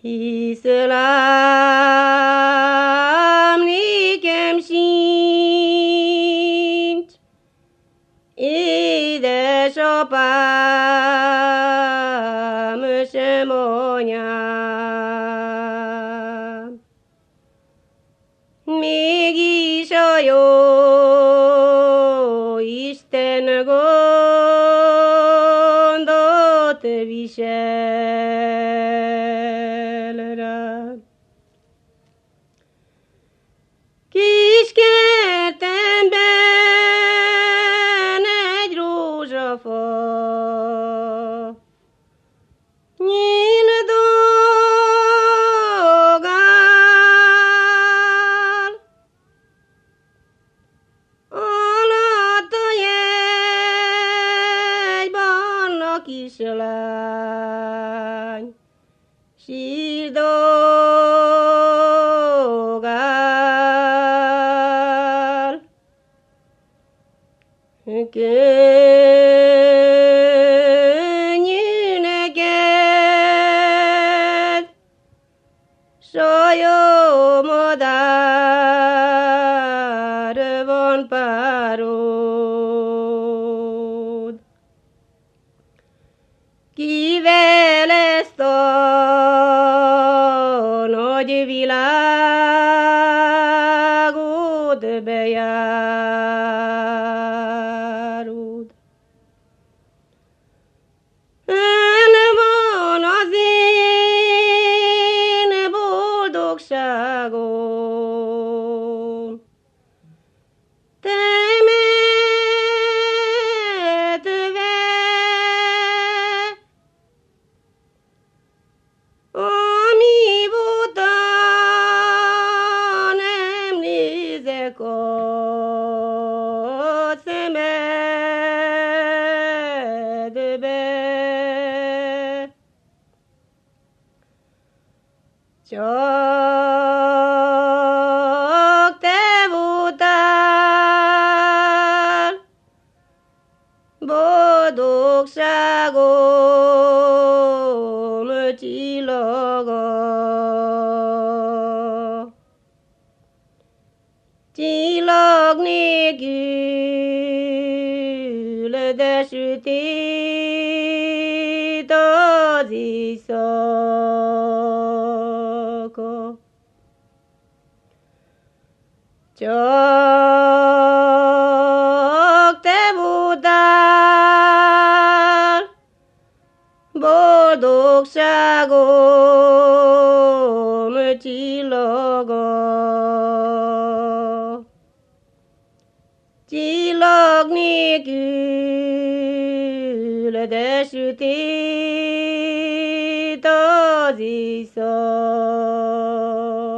hiszem, nékem sincs édesapám, sem anyám. Mégis a jó Isten gondot visel rám. Kis kertemben egy rózsafa, nyílt dogál, alatta egy barna kislány, sírdogál. Könnyű neked, sajó madár, van párod. Kivel ezt a nagy világot bejárod? El van az én boldogságom, te medve, ami óta nem nézek a szemedbe. Csak te voltál boldogságom csillaga. Csillag nélkül, de sötét az éjszaka. Csak te voltál boldogságom csillaga. Csillag nélkül, de sötét az éjszaka.